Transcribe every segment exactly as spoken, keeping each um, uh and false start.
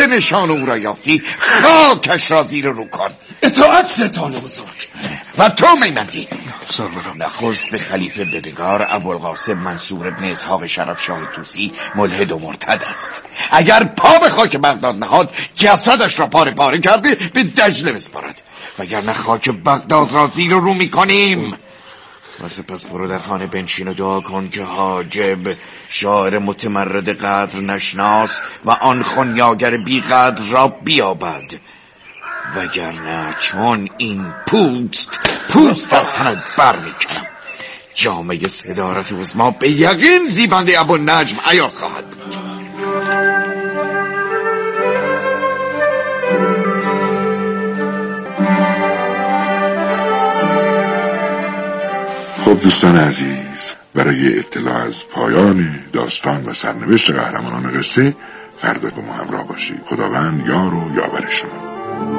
که نشان او را یافتی خاکش را زیر رو کن. اطاعت ستان بزرگ. و تو میمندی نخست به خلیفه بدگار ابوالقاسم منصور ابن اسحاق شرف شاه طوسی ملحد و مرتد است. اگر پا به خاک بغداد نهاد جسدش را پاره پاره کرده به دجله بسپارد، وگرنه خاک بغداد را زیر رو میکنیم. و سپس برو در خانه بنشین و دعا کن که حاجب شاعر متمرد قدر نشناس و آن خنیاگر بی قدر را بیابد، وگرنه چون این پوست پوست از تنت بر میکنم. جامعه صدارت عظما به یقین زیبنده ابو نجم عیاض خواهد بود. خب دوستان عزیز، برای اطلاع از پایان داستان و سرنوشت قهرمانان قصه فردا با ما همراه باشید. خداوند یار و یاور شما.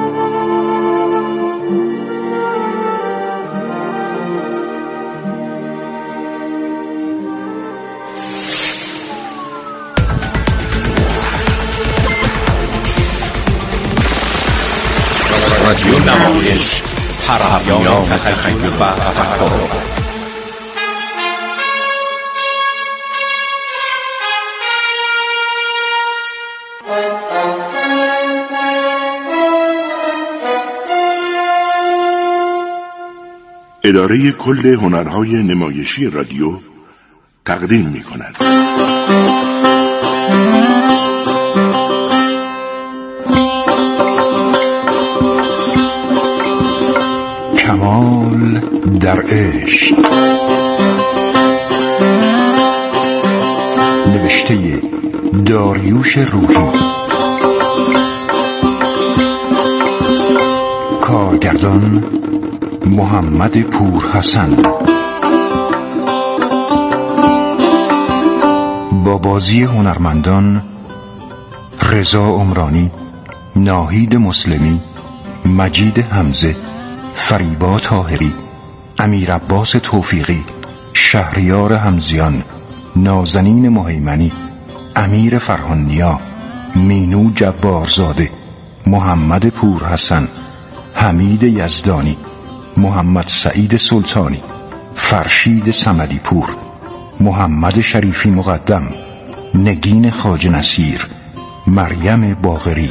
رادیو نمایش، پرهیان تخیل و تفکر. اداره کل هنرهای نمایشی رادیو تقدیم می کند. کمال در عشق، نوشته داریوش روحی، کارگردان محمد پورحسن، با بازی هنرمندان رضا عمرانی، ناهید مسلمی، مجید حمزه، فریبا طاهری، امیر عباس توفیقی، شهریار حمزیان، نازنین مهیمنی، امیر فرهانیا، مینو جبارزاده، محمد پورحسن، حمید یزدانی، محمد سعید سلطانی، فرشید صمدی پور، محمد شریفی مقدم، نگین خواجه نصیر، مریم باقری.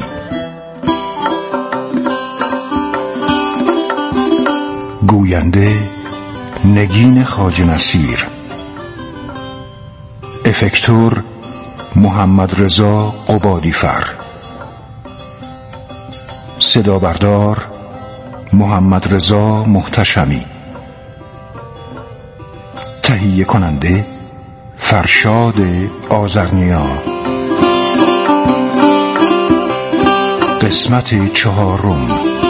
گوینده نگین خواجه نصیر، افکتور محمد رضا قبادیفر، صدا بردار محمد رضا محتشمی، تهیه کننده فرشاد آذرنیا. قسمت چهارم.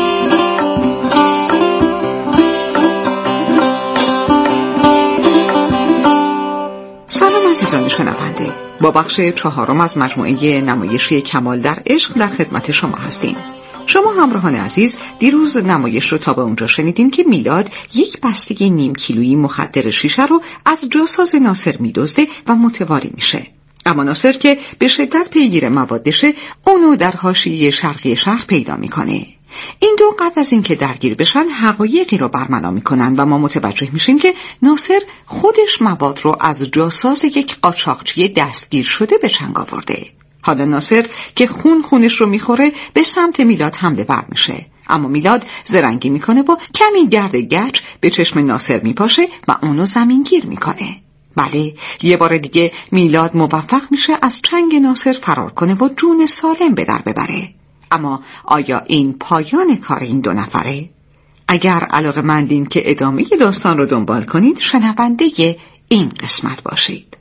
سلام عزیزان شنونده، با بخش چهارم از مجموعه نمایشی کمال در عشق در خدمت شما هستیم. شما همراهان عزیز دیروز نمایش رو تا به اونجا شنیدین که میلاد یک بسته نیم کیلویی مخدر شیشه رو از جاساز ناصر میدزده و متواری میشه. اما ناصر که به شدت پیگیر موادشه اونو در حاشیه شرقی شهر پیدا میکنه. این دو قبل از اینکه درگیر بشن حقایقی رو برملا میکنن و ما متوجه میشیم که ناصر خودش مواد رو از جاساز یک قاچاقچی دستگیر شده به چنگ آورده. حالا ناصر که خون خونش رو میخوره به سمت میلاد حمله ور میشه، اما میلاد زرنگی میکنه و کمی گرد گچ به چشم ناصر میپاشه و اونو زمینگیر میکنه. بله، یه بار دیگه میلاد موفق میشه از چنگ ناصر فرار کنه و جون سالم به در ببره. اما آیا این پایان کار این دو نفره؟ اگر علاقه‌مندین که ادامه داستان رو دنبال کنید، شنونده این قسمت باشید.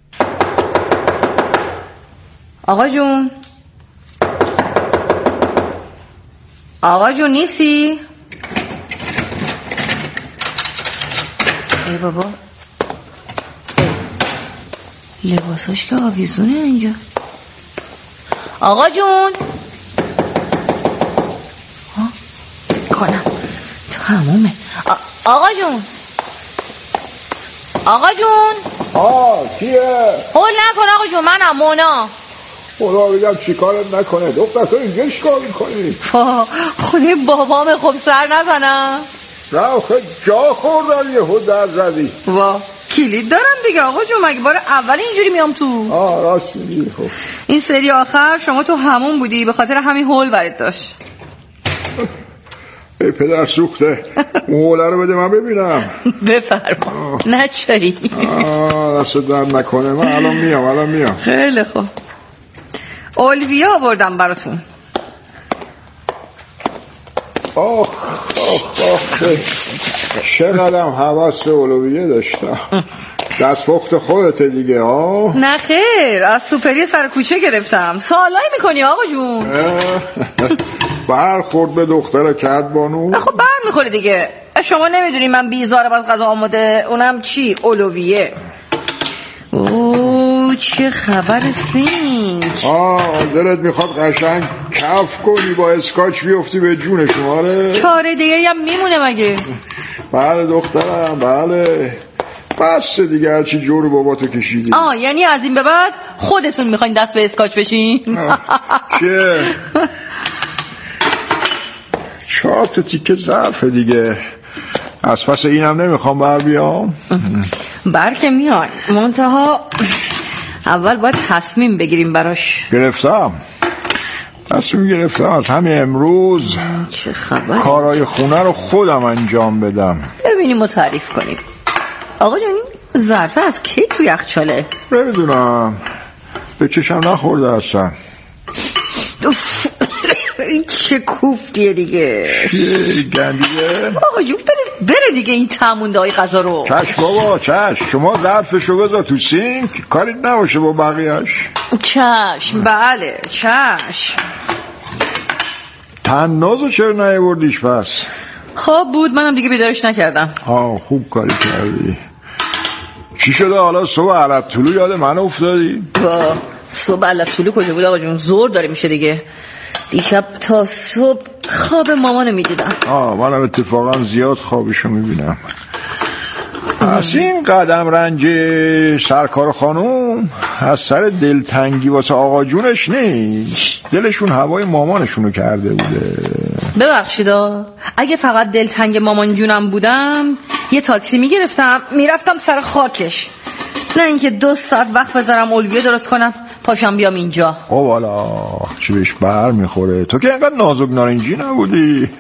آقا جون، آقا جون نیستی؟ ای بابا، ای. لباساش که آویزونه اینجا. آقا جون، ها کنم تو همومه. آقا جون، آقا جون. آه کیه؟ قول نکن آقا جون، منم مونا. خدا بگم چی کارت نکنه. دختر تو اینجا چی کار میکنی؟ خونه بابامه، خب سر نزنم. نه آخه جا خوردن یه خود در زدی. وا کلید دارم دیگه آقا جون، مگه بار اول اینجوری میام تو؟ آه راست میگی. خب این سری آخر شما تو همون بودی، به خاطر همین هول برات داشت. ای پدر سوخته، اون هوله رو بده من ببینم. بفرما. نه چایی. آه دست در نکنه. من الان میام الان میام. خیلی خوب. اولویه آوردم براتون. آخ آخ آخ چقدرم حواس اولویه داشتم. دست پخت خودت دیگه ها؟ نه خیر، از سوپری سر کوچه گرفتم. سوالایی میکنی آقا جون؟ برخورد به دختر کدبانو. خب بر میخوره دیگه. شما نمیدونی من بیزارم از غذا آماده، اونم چی؟ اولویه. اوه چه خبر سینک. آه دلت میخواد قشنگ کف کنی با اسکاچ بیفتی به جون شماره؟ چاره دیگه هم میمونه مگه؟ بله دخترم بله. بس دیگه هرچی جور باباتو کشیدی. آه یعنی از این به بعد خودتون میخواین دست به اسکاچ بشین؟ چه؟ چهار تا تیکه ظرف دیگه. از پس اینم نمیخوام بر بیام. بر که میان، منتها اول باید تصمیم بگیریم براش. گرفتم تصمیم گرفتم از همین امروز چه خبر؟ کارهای خونه رو خودم انجام بدم. ببینیم و تعریف کنیم. آقا جان این ظرفه از کی تو یخچاله؟ نمیدونم، به چشم نخورده هستن. این چه کوفتیه دیگه. چیه گندیه؟ آقا جون بره, بره دیگه این تمونده های غذا رو. چشم بابا چشم. شما ظرفشو بذار تو سینک، کاریت نباشه با بقیهش. چشم بله چشم. تنازو چرا نیاوردیش پس؟ خواب بود منم دیگه بیدارش نکردم. آه خوب کاری کردی. چی شده حالا صبح علت طلو یاد من افتادی؟ با صبح علت طلو کجا بود آقا جون؟ زور داره میشه دیگه. دیشب تا صبح خواب مامانو میدیدم. آه منم اتفاقا زیاد خوابشو میبینم. از این قدم رنج سرکار خانوم از سر دلتنگی واسه آقا جونش نیست، دلشون هوای مامانشونو کرده بوده. ببخشیدا اگه فقط دلتنگ مامان جونم بودم یه تاکسی میگرفتم میرفتم سر خاکش، نه اینکه دو ساعت وقت بذارم اولویه درست کنم پاشم بیام اینجا. خب والا چی بهش بر میخوره؟ تو که اینقدر نازک نارنجی نبودی.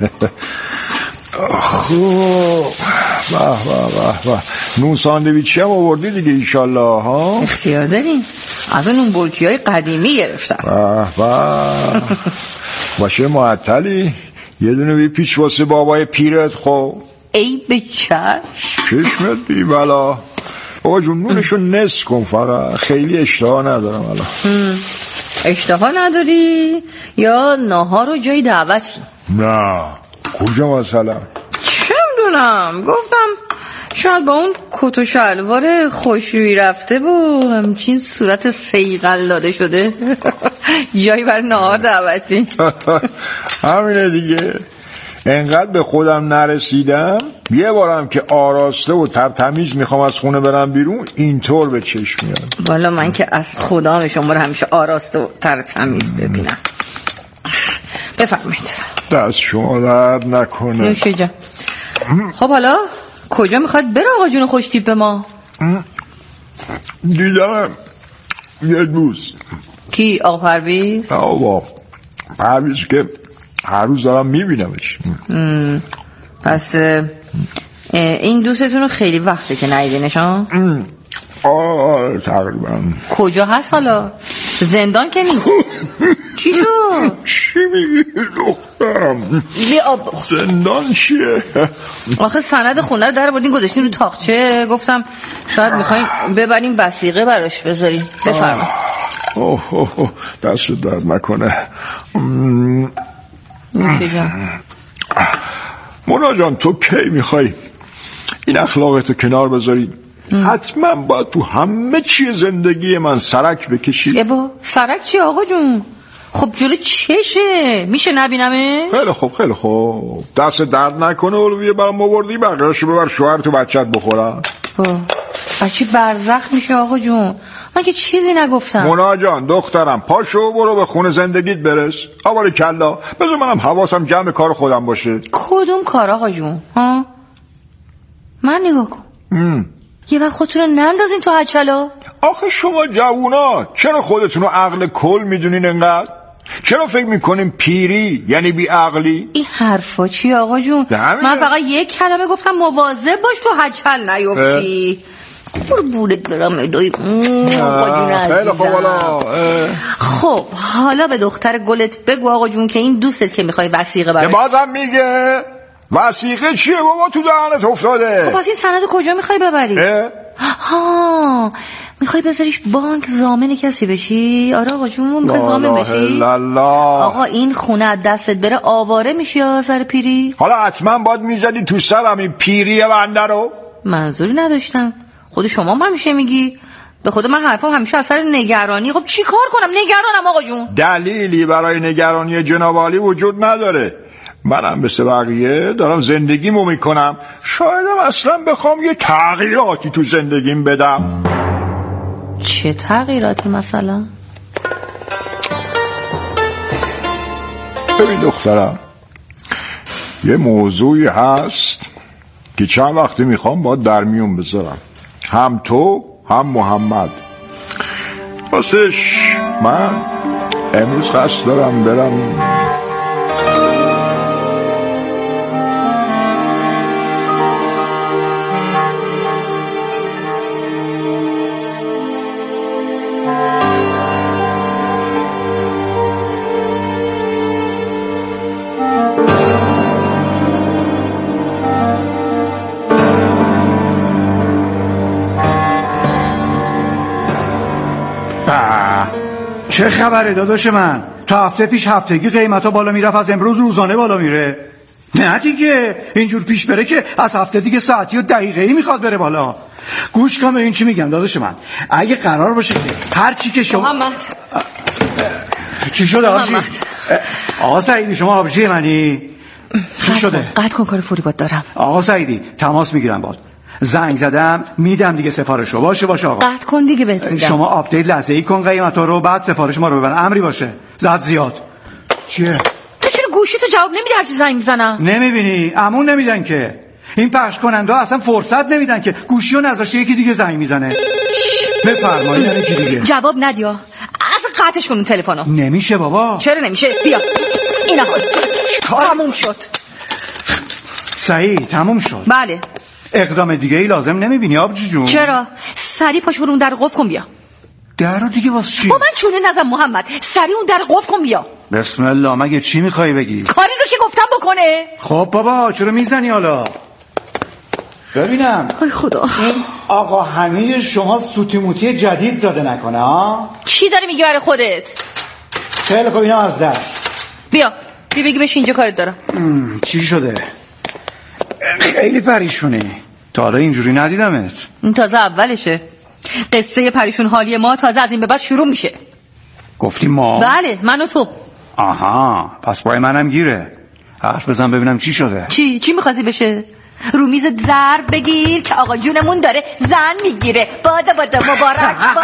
خوب به به به نون ساندویچی هم آوردی دیگه ایشالله ها؟ اختیار داریم، از اون نون بولکی های قدیمی گرفتم. به به باشه معطلی یه دونه بیپیچ واسه بابای پیرت. خب ای به چشم چشمت بی بلا. بابا جون نونشو نصف کن فقط، خیلی اشتها ندارم الان. اشتها نداری یا ناهار و جای دعوتی؟ نه کجا مثلا؟ چه میدونم، گفتم شاید با اون کت و شلوار خوشرویی رفته و همچین صورت سیقل داده شده جایی بر ناهار دعوتی. همینه دیگه. انقدر به خودم نرسیدم یه بارم که آراسته و ترتمیز میخوام از خونه برم بیرون اینطور به چشم میاد. والا من که از خدا شما رو همیشه آراسته و ترتمیز ببینم. بفرمایید. دست شما درد نکنه. نوشه جان. خب حالا کجا میخواد بره آقا جون خوش تیپ ما؟ دیدم یه دوست. کی؟ آقا پرویز؟ آقا پرویز که هر روز دارم میبینمش. پس این دوستتون رو خیلی وقته که ندیدینش ها؟ آه تقریبا. کجا هست حالا؟ زندان که نیست؟ چی شد؟ چی میگی دخترم؟ زندان چیه؟ آخه سند خونه رو در بردین گذاشتین رو تاقچه، گفتم شاید میخواین ببرین وثیقه براش بذارین. بفرما. اوه اوه دست درد نکنه. نوشه جان. مونا جان تو کی میخوای این اخلاقتو کنار بذاری؟ حتما باید تو همه چی زندگی من سرک بکشی. ای با سرک چی آقا جون؟ خب جلو چشه میشه نبینمه؟ خیلی خوب خیلی خوب دست درد نکنه. اولویه برام آوردی بقیه‌شو ببر شوهر تو بچت بخورن. بچه برزخ میشه آقا جون. من که چیزی نگفتم. مونا جان دخترم پاشو برو به خونه زندگیت برس. آبار کلا بذار منم حواسم جمع کار خودم باشه. کدوم کار آقا جون ها؟ من نگاه کن ام. یه وقت خودتون رو نندازین تو هچلا. آخه شما جوونا چرا خودتون رو عقل کل میدونین انقدر؟ چرا فکر میکنین پیری یعنی بی عقلی؟ این حرفا چی آقا جون؟ من فقط یک کلمه گفتم مواظب باش تو هچل نیفتی. قربونت برم ادای آقا جون عزیزم. خیلی خوب حالا. خب حالا به دختر گلت بگو آقا جون که این دوستت که میخوای وثیقه براش. بازم میگه وثیقه چیه بابا تو دهنت افتاده؟ خب پس این سند کجا میخوای ببری؟ ها میخوای بذاریش بانک ضامن کسی بشی؟ آره آقا جون میخوای ضامن بشی؟ آقا این خونه از دستت بره آواره میشی یا سر پیری؟ حالا حتما باید میزدی تو سرم این پیری بنده رو. منظوری نداشتم. خود شما هم همیشه میگی. به خود من حرفم همیشه اثر نگرانی. خب چی کار کنم؟ نگرانم آقا جون. دلیلی برای نگرانی جناب عالی وجود نداره. منم مثل بقیه دارم زندگیمو میکنم. شایدم اصلا بخوام یه تغییراتی تو زندگیم بدم. چه تغییراتی مثلا؟ ببین دخترم یه موضوعی هست که چند وقتی میخوام باید در میون بذارم. هم تو هم محمد. راستش من امروز قصد دارم برم چه خبره داداش من؟ تا هفته پیش هفتگی قیمتا بالا میرفت، از امروز روزانه بالا میره. نه دیگه اینجور پیش بره که از هفته دیگه ساعتی و دقیقه‌ای میخواد بره بالا. گوش کن به این چی میگم داداش من. اگه قرار باشه که هر چی که شما محمد چی شده آبجی؟ آقا سعیدی شما آبجی منی؟ چی شده؟ قطع کن کار فوری باد دارم. آقا سعیدی تماس میگیرم باد. زنگ زدم میدم دیگه سفارشو. باشه باشه آقا. قطع کن دیگه بهت میدم. شما آپدیت لحظه‌ای کن قیمتا رو، بعد سفارش ما رو ببر. امری باشه. زد زیاد. چیه؟ تو چرا گوشیتو جواب نمیدی هر چی زنگ میزنم؟ نمیبینی؟ امون نمیدن که. این پخش کننده اصلا فرصت نمیدن که گوشیو نذاشه یکی دیگه زنگ میزنه. بفرمایید یکی دیگه. جواب ندیا. اصلا قطعش کن اون تلفنو. نمیشه بابا. چرا نمیشه؟ بیا. اینا تموم شد. صحیح تموم شد. بله. اقدام دیگه ای لازم نمیبینی آبجی جون؟ چرا؟ سری پاش برو اون در قفل کن بیا. در رو دیگه واسه چی؟ با من چونه نزن محمد. سری اون در قفل کن بیا. بسم الله. مگه چی میخوای بگی؟ کاری رو که گفتم بکنه. خب بابا چرا میزنی حالا؟ ببینم. ای خدا. آقا حمید شما سوتی موتی جدید داده نکنه ها؟ چی داری میگی برای خودت؟ خیلی خوب اینا از در. بیا. بیا بگی بهش اینجا کارت دارم. چی شده؟ خیلی پریشونی. تا حالا اینجوری ندیدمت. این تازه اولشه. قصه پریشون حالی ما تازه از این به بعد شروع میشه. گفتی ما؟ بله من و تو. آها پس پای منم گیره. حرف بزن ببینم چی شده. چی؟ چی میخواستی بشه؟ رو میز ضرب بگیر که آقا جونمون داره زن میگیره. بادا بادا مبارک با.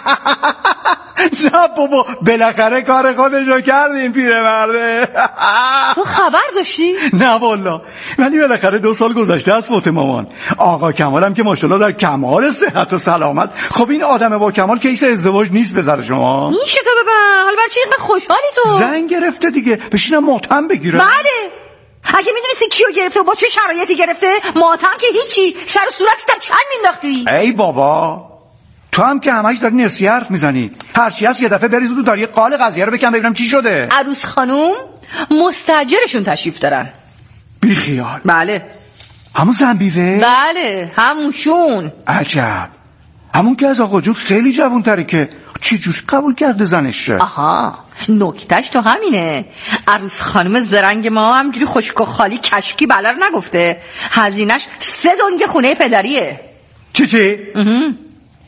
نه بابا بالاخره کار خودشو کردیم پیرمرده. تو خبر داشتی؟ نه والا. ولی بالاخره دو سال گذشته از فوت مامان. آقا کمالم که ماشاءالله در کمال صحت و سلامت. خب این آدم با کمال کیس ازدواج نیست بذاره شما. میشه تو ببر. حالا برای چی اینقدر خوشحالی تو؟ زن گرفته دیگه. بشینم ماتم بگیره. بله. اگه میدونستی کیو گرفته و با چه شرایطی گرفته، ماتم که هیچی. سر و صورتت هم چند مینداختی. ای بابا تو هم که همش داری نسی حرف میزنی. هرچی هست یه دفعه بریز رو داری قال قضیه رو بکن ببینم چی شده. عروس خانوم مستاجرشون تشریف دارن. بی خیال. بله. همون زنبیوه؟ بله همونشون. عجب. همون که از آقا جون خیلی جوون تره که چی جوری قبول کرده زنش؟ آها نکتش تو همینه. عروس خانم زرنگ ما همجوری خشک و خالی کشکی بلا رو نگفته. هزینش سه دنگ خونه پدریه. چی چی؟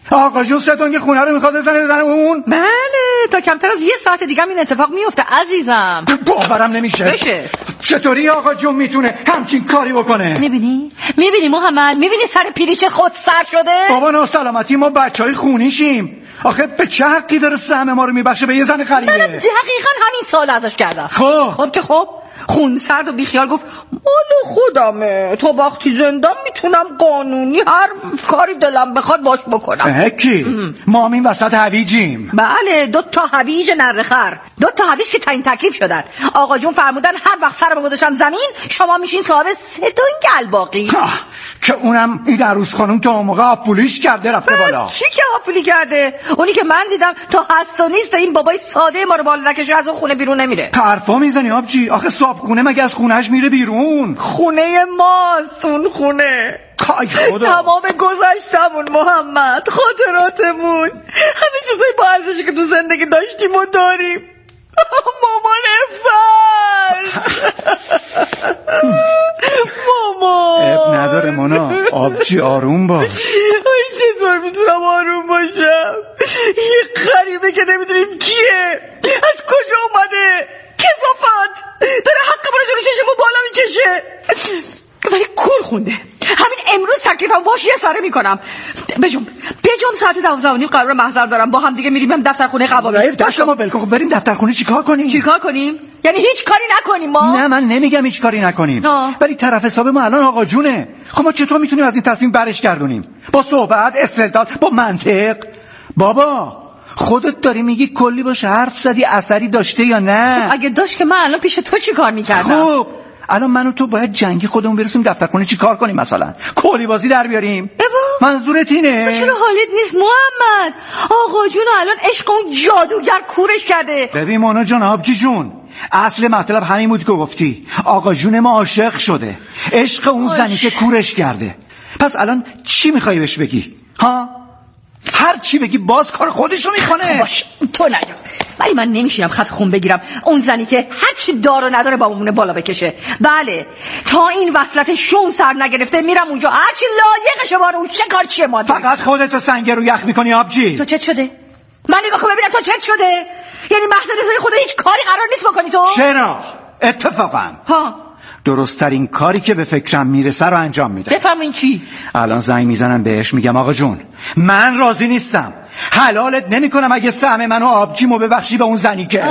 آقا جون ستون خونه رو میخواد بزنه بزنه اون. بله تا کمتر از یه ساعت دیگه هم این اتفاق میفته عزیزم. باورم نمیشه. بشه. چطوری آقا جون میتونه همچین کاری بکنه؟ میبینی؟ میبینی محمد؟ میبینی سر پیریچ خود سر شده؟ بابا ناسلامتی ما بچهای خونیشیم. آخه به چه حقی داره سهم ما رو میبخشه به یه زن غریبه؟ من دقیقاً همین سوال ازش کردم. خب خب که خب خون سرد و بیخیال گفت مال خودمه، تا وقتی زندم میتونم قانونی هر کاری دلم بخواد باش بکنم. کی؟ ما هم این وسط هویجیم. بله دو تا هویج نرخر، دو تا هویج که تعیین تکلیف شدن. آقا جون فرمودن هر وقت سرم گذاشتم زمین شما میشین صاحب سه تا گلباقی. که اونم این عروس خانم تا موقع آپولیش کرده رفته بالا. چی که آپولی کرده؟ اونی که من دیدم تا هست و نیست این بابای ساده ما رو بالا نکشه از اون خونه بیرون نمیره. حرفا میزنی آبجی؟ آخه صاحب خونه مگه از خونهش میره بیرون؟ خونه ماست اون خونه. کای خدا. تمام گذشتمون محمد، خاطراتمون، همه چیزای با ارزشی که تو زندگی داشتیم و داریم. مامان افت مامان اب نداره مانا. آبجی آروم باش. ای چطور میتونم آروم باشم؟ یه غریبه که نمیدونیم کیه، از کجا اومده، کثافت داره حق ما رو جلوی چشمو بالا میکشه، ولی کور خونده. همین امروز تکلیفم باش یه سره میکنم. بجم بجم ساعت دوازده و نیم قرار محضر دارم، با هم دیگه میریم هم دفتر خونه قوامی. دست ما بلکن. خب بریم دفتر خونه چیکار کنیم؟ چیکار کنیم؟ یعنی هیچ کاری نکنیم ما؟ نه من نمیگم هیچ کاری نکنیم، آه. ولی طرف حساب ما الان آقا جونه. خب ما چطور میتونیم از این تصمیم برش گردونیم؟ با صحبت، استدلال، با منطق. بابا خودت داری میگی کلی باش حرف زدی، اثری داشته یا نه؟ خب اگه داشت که من الان پیش تو چی کار میکردم؟ خب الان من و تو باید جنگی خودمون برسیم دفتر خونه چی کار کنیم؟ مثلا کلی بازی در بیاریم؟ ابا منظورت اینه؟ تو چرا حالت نیست محمد؟ آقا جون الان عشق اون جادوگر کورش کرده. ببین مانا جان، آبجی جون، اصل مطلب همین بود که گفتی. آقا جون ما عاشق شده، عشق اون زنی که کورش کرده. پس الان چی میخوای بهش بگی؟ ها؟ هر چی بگی باز کار خودشو میکنه. باش تو نگم، ولی من نمیشینم خط خون بگیرم اون زنی که هر چی دار و نداره بابامونه بالا بکشه. بله تا این وصلت شوم سر نگرفته میرم اونجا هر چی لایقشه باره. اون چه کار چیه مادر؟ فقط خودتو سنگ رو یخ میکنی آبجی. تو چت شده؟ من نگاه کن ببینم تو چت شده؟ یعنی محض رضای خدا هیچ کاری قرار نیست بکنی تو؟ چرا؟ اتفاقا ها درست ترین کاری که به فکرم میرسه رو انجام میدم. بفرمایین چی؟ الان زنگ میزنم بهش میگم آقا جون من راضی نیستم، حلالت نمیکنم اگه سهم منو آبجیمو ببخشی به اون زنی که.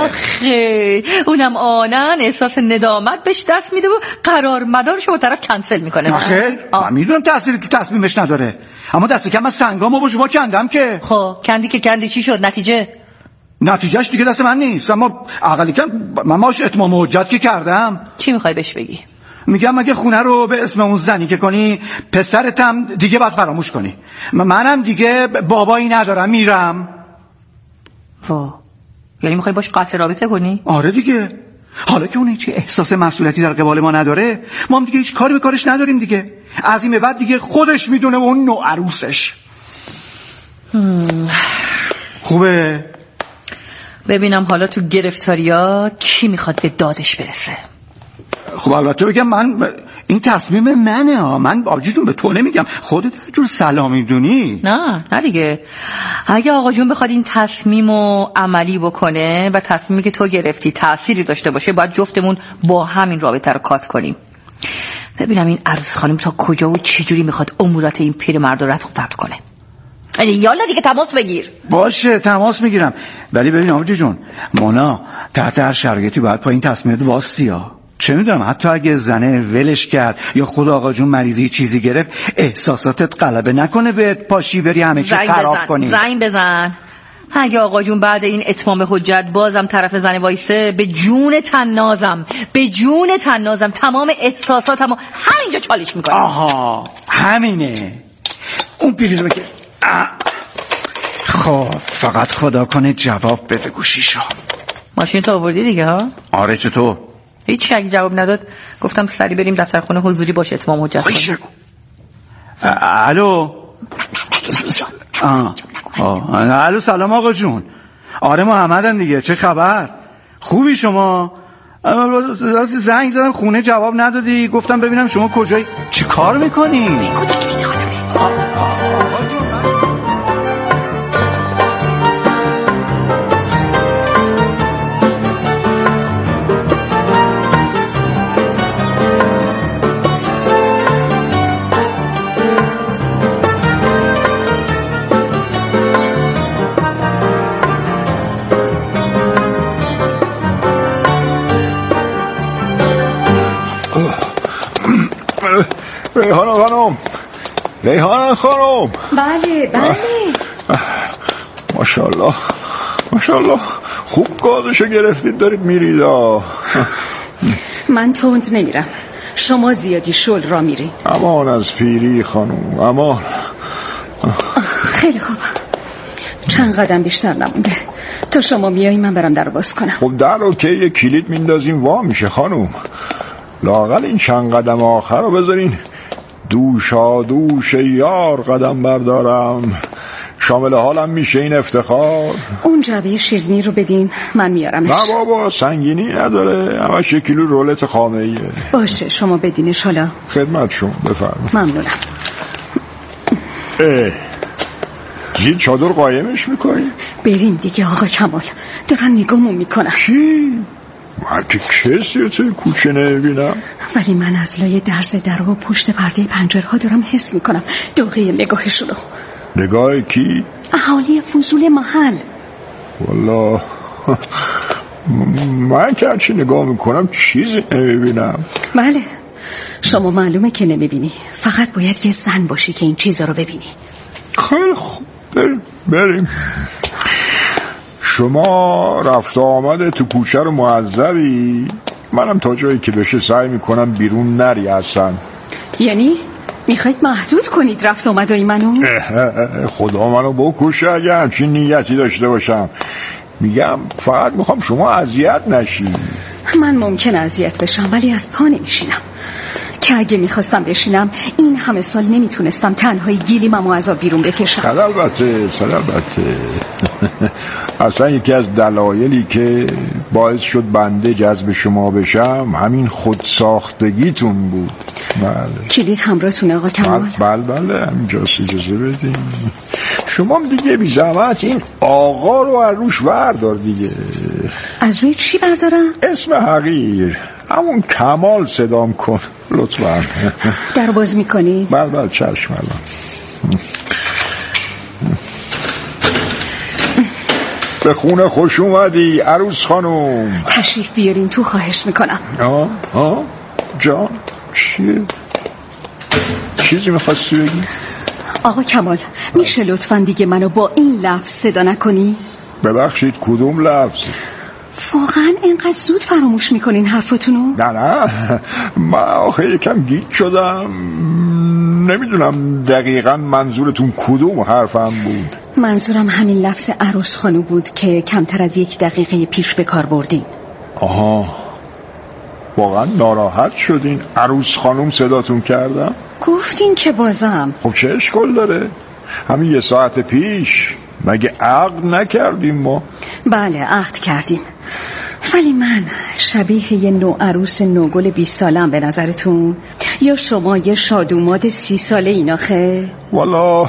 آخه اونم آنن احساس ندامت بهش دست میده و قرار مدارشو با طرف کنسل میکنه. آخه من میدونم تأثیری تو تصمیمش نداره، اما دست کم من سنگامو با شما کندم که. خب کندی که کندی، چی شد نتیجه؟ نتیجهش دیگه دست من نیست، اما اقلی کم من باش اتمام حجت که کردم. چی میخوای بهش بگی؟ میگم اگه خونه رو به اسم اون زنی که کنی پسرتم دیگه باید فراموش کنی. منم دیگه بابایی ندارم، میرم. وا یعنی میخوای باش قطع رابطه کنی؟ آره دیگه، حالا که اون هیچ احساس مسئولیتی در قبال ما نداره، ما هم دیگه هیچ کاری به کارش نداریم دیگه. از این به بعد دیگه خودش میدونه و اون نوع عروسش. خوبه؟ ببینم حالا تو گرفتاریا کی میخواد به دادش برسه. خب البته بگم من این تصمیم منه ها، من آبجی جون به تو نمیگم، خودت جور سلامی دونی. نه نه دیگه، اگه آقا جون بخواد این تصمیمو عملی بکنه و تصمیمی که تو گرفتی تأثیری داشته باشه باید جفتمون با همین رابطه رو کات کنیم. ببینم این عروس خانم تا کجا و چجوری میخواد امورات این پیرمرد رو رد کنه. یالا دیگه تماس بگیر. باشه تماس میگیرم، ولی ببین آبجی جون مونا تحت هر شرایطی باید پا این تصمیمت واسطی ها. چه میدونم حتی اگه زنه ولش کرد یا خود آقا جون مریضی چیزی گرفت احساساتت غلبه نکنه بهت پاشی بری همه چی خراب کنی. زنگ بزن. اگه آقا جون بعد این اتمام حجت بازم طرف زن وایسه به جون تنازم به جون تنازم تمام احساساتمو همینجا چالش میکنم. آها همینه. اون پیریز بگیر. خب فقط خدا کنه جواب بده گوشیشو. ماشین تو آوردی دیگه ها؟ آره چطور؟ هیچ اگه جواب نداد گفتم سری بریم دفتر خونه حضوری باشه اتمام حجت کنیم. الو. آه. آه. الو سلام آقا جون. آره محمدم دیگه، چه خبر؟ خوبی شما؟ راستی زنگ زدم خونه جواب ندادی، گفتم ببینم شما کجایی، چه کار میکنی؟ ریحانه خانم، ریحانه خانم. بله بله. ماشاءالله ماشاءالله، خوب گازشو گرفتید دارید میرید. من تند نمیرم، شما زیادی شل را میری. امان از پیری خانم، امان. خیلی خوب، چند قدم بیشتر نمونده تا شما میایی من برم در باز کنم. خب در رو که یه کلید میندازیم وا میشه خانم. لااقل این چند قدم آخر رو بذارین دوشا دوش یار قدم بردارم، شامل حالم میشه این افتخار. اون جعبه شیرینی رو بدین من میارمش. نه بابا سنگینی نداره، همش یک کیلو رولت خامه ایه. باشه شما بدینش حالا. خدمت شما، بفرمایید. ممنونم. اه زید چادر قایمش میکنی؟ بریم دیگه آقا کمال، دارن نگامون میکنن. کی؟ من که کسی توی کوچه نمیبینم، ولی من از لای درز در و پشت پرده پنجره ها دارم حس میکنم داغی نگاهشونو. نگاه کی؟ اهالی فضول محل. والا من که هرچی نگاه میکنم چیزی نمیبینم. بله شما معلومه که نمیبینی، فقط باید یه زن باشی که این چیزا رو ببینی. خیلی خوب بریم بریم. شما رفت آمده تو کوچه رو معذبی، منم تا جایی که بشه سعی میکنم بیرون نری اصلا. یعنی میخواید محدود کنید رفت آمدای منو؟ خدا منو بکشه اگه همچین نیتی داشته باشم. میگم فقط میخوام شما اذیت نشی. من ممکن اذیت بشم ولی از پا نمیشینم، که اگه میخواستم بشینم این همه سال نمیتونستم تنهایی گیلیممو از آب بیرون بکشم. صد البته صد البته اصلا یکی از دلایلی که باعث شد بنده جذب شما بشم همین خودساختگیتون بود. بله. کلید همراهتونه آقا کمال؟ بله بله همینجاست، اجازه بدین. شما دیگه بی زحمت این آقا رو از روش بردار دیگه. از روی چی بردارم؟ اسم حقیر، همون کمال صدام کن لطفا. در باز میکنی؟ بله بله چشم. الان به خونه خوش اومدی عروس خانم. تشریف بیارین تو خواهش میکنم. آه آه جان چیه؟ چیزی میخواستی بگی؟ آقا کمال میشه لطفاً دیگه منو با این لفظ صدا نکنی؟ ببخشید کدوم لفظ؟ واقعا اینقدر زود فراموش میکنین حرفتونو؟ نه نه من آخه یکم گیج شدم، نمیدونم دقیقا منظورتون کدوم حرفم بود. منظورم همین لفظ عروس خانو بود که کمتر از یک دقیقه پیش به کار بردین. آها واقعا ناراحت شدین عروس خانم صداتون کردم؟ گفتین که بازم. خب چه اشکال داره؟ همین یه ساعت پیش مگه عقد نکردیم ما؟ بله عقد کردیم، ولی من شبیه یه نو عروس نوگل بیست سالم به نظرتون؟ یا شما یه شادوماد سی ساله این آخه؟ والا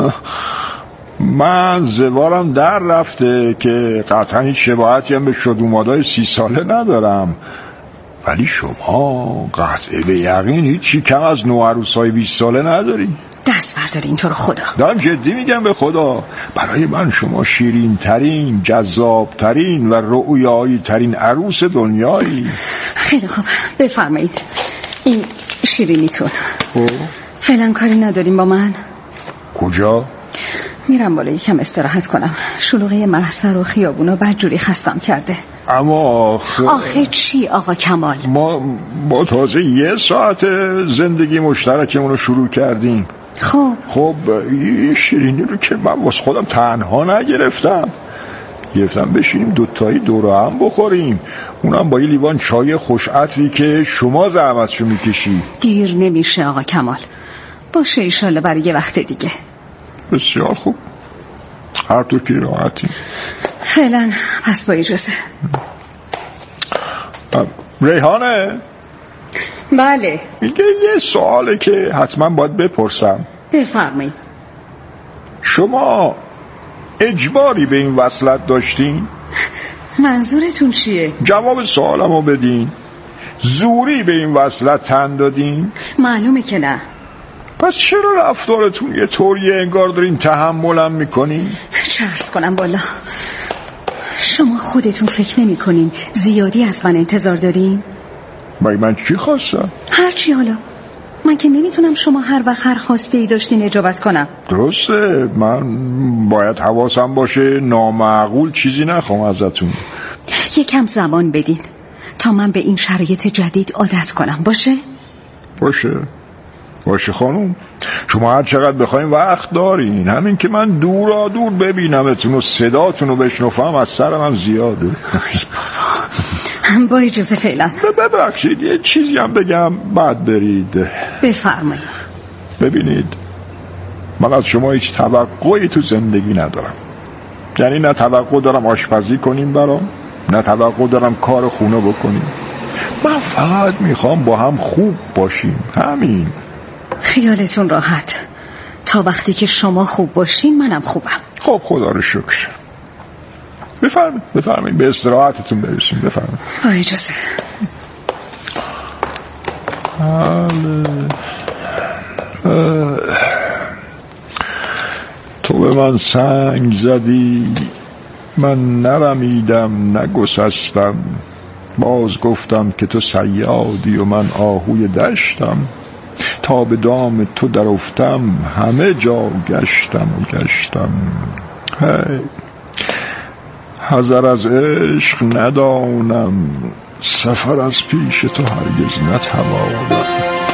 من زوارم در رفته که قطعا هیچ شباهتی هم به شادومادای سی ساله ندارم، ولی شما قطعه به یقین هیچی کم از نو عروسای بیست ساله نداری. دست بردارین تو رو خدا. دارم جدی میگم به خدا، برای من شما شیرین ترین، جذاب ترین و رؤیایی ترین عروس دنیایی. خیلی خوب بفرمایید این شیرینیتون. خب فعلا کاری نداریم با من؟ کجا؟ میرم بالا یکم استراحت کنم، شلوغی محضر و خیابونا بدجوری خستم کرده. اما آخه آخه چی آقا کمال؟ ما با تازه یه ساعت زندگی مشترکمون رو شروع کردیم. خب خب این شیرینی رو که من واسه خودم تنها نگرفتم، گرفتم بشینیم دوتایی دور هم بخوریم، اونم با یه لیوان چای خوش عطری که شما زحمتشو میکشی. دیر نمیشه آقا کمال، باشه ایشالله برای یه وقت دیگه. بسیار خوب، هر طور که راحتی. فعلا پس با اجازه. ریحانه. بله. میگه یه سواله که حتما باید بپرسم. بفرمایید. شما اجباری به این وصلت داشتین؟ منظورتون چیه؟ جواب سوالمو بدین. زوری به این وصلت تن دادین؟ معلومه که نه. پس چرا رفتارتون یه طوریه انگار دارین تحملم میکنین؟ چه عرض کنم بالا، شما خودتون فکر نمی کنین زیادی از من انتظار دارین؟ مگه من چی خواستم؟ هرچی حالا، من که نمیتونم شما هر وقت هر خواسته ای داشتین اجابت کنم. درسته، من باید حواسم باشه نامعقول چیزی نخوام ازتون. یکم زمان بدین تا من به این شرایط جدید عادت کنم. باشه؟ باشه باشه خانم، شما هر چقدر بخواین وقت دارین. همین که من دورا دور ببینمتون و صداتون رو بشنفم از سرم هم زیاده. با اجازه فعلا. ببخشید یه چیزی هم بگم بعد برید. بفرمایید. ببینید، من از شما هیچ توقعی تو زندگی ندارم. یعنی نه توقع دارم آشپزی کنیم برام، نه توقع دارم کار خونه بکنیم. من فقط میخوام با هم خوب باشیم، همین. خیالتون راحت، تا وقتی که شما خوب باشین منم خوبم. خب خدا رو شکر. بفرمایید بفرمایید به استراحتتون برسیم. بفرمایید. با اجازه. تو به من سنگ زدی، من نرمیدم نگسستم. باز گفتم که تو صیادی و من آهوی دشتم. تا به دام تو در افتم همه جا گشتم و گشتم. هی حذر از عشق ندانم، سفر از پیش تو هرگز نتوانم.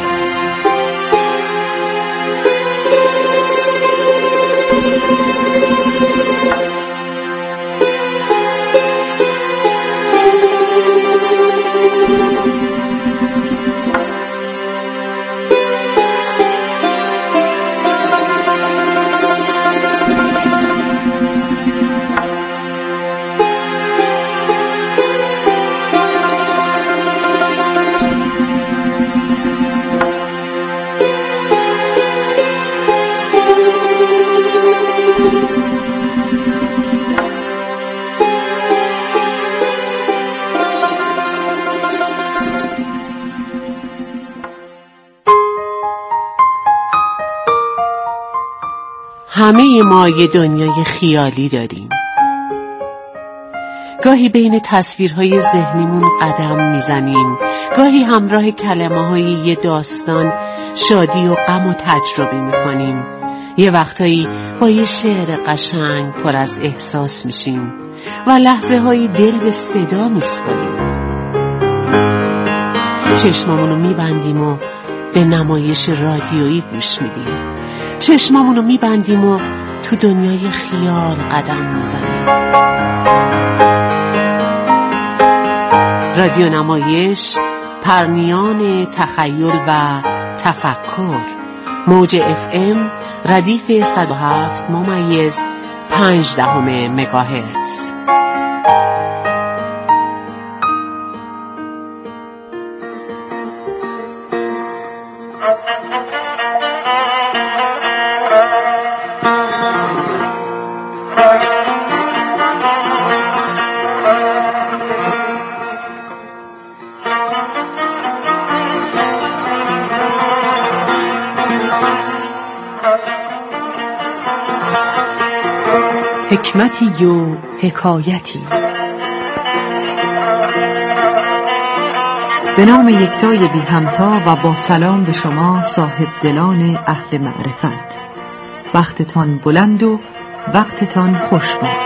همه ما یه دنیای خیالی داریم. گاهی بین تصویرهای ذهنیمون قدم میزنیم، گاهی همراه کلمه‌های یه داستان شادی و غم و تجربه میکنیم. یه وقتایی با یه شعر قشنگ پر از احساس میشیم و لحظه هایی دل به صدا میسپاریم. چشمامونو میبندیم و به نمایش رادیویی گوش میدیم. چشمامونو میبندیم و تو دنیای خیال قدم میزنیم. رادیو نمایش، پرنیان تخیل و تفکر. موج اف ام ردیف صد و هفت ممیز پنج دهم مگاهرتز. حکمتی و حکایتی. به نام یکتای بی همتا و با سلام به شما صاحب دلان اهل معرفت. وقتتان بلند و وقتتان خوش باد.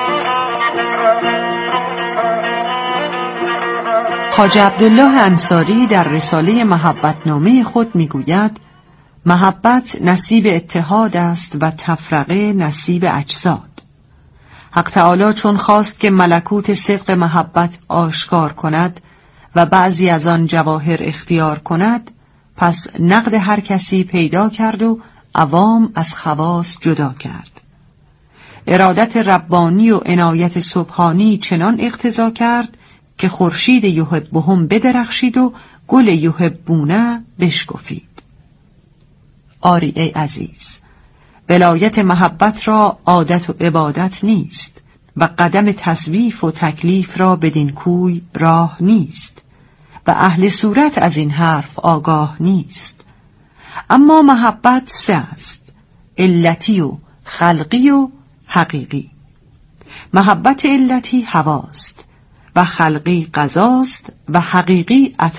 خواجه عبدالله انصاری در رساله محبتنامه خود میگوید: محبت نصیب اتحاد است و تفرقه نصیب اجساد. حق تعالی چون خواست که ملکوت صدق محبت آشکار کند و بعضی از آن جواهر اختیار کند، پس نقد هر کسی پیدا کرد و عوام از خواص جدا کرد. ارادت ربانی و عنایت سبحانی چنان اقتضا کرد که خورشید یحبهم بدرخشید و گل یحبونه بشکفید. آری ای عزیز، ولایت محبت را عادت و عبادت نیست و قدم تصویف و تکلیف را بدین کوی راه نیست و اهل صورت از این حرف آگاه نیست. اما محبت سه است: علتی و خلقی و حقیقی. محبت علتی هواست و خلقی قضاست و حقیقی عطا